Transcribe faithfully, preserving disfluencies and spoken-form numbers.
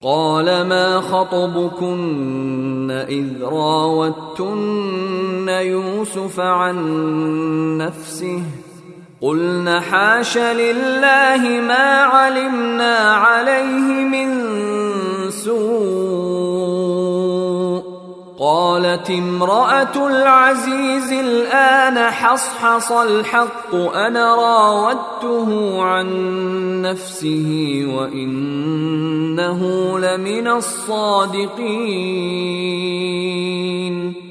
قال ما خطبكن إذ راوتن يوسف عن نفسه قلن حاش لله ما علمنا عليه من سوء قالت امرأة العزيز الآن حصحص الحق أنا راودته عن نفسه وإنه لمن الصادقين